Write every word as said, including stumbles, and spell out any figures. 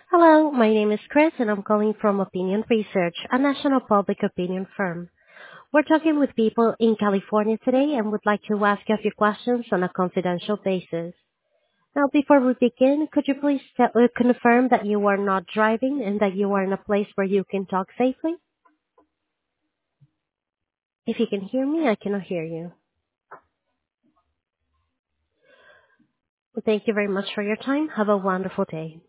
Hello, my name is Chris and I'm calling from Opinion Research, a national public opinion firm. We're talking with people in California today and would like to ask you a few questions on a confidential basis. Now, before we begin, could you please tell, uh, confirm that you are not driving and that you are in a place where you can talk safely? If you can hear me, I cannot hear you. Thank you very much for your time. Have a wonderful day.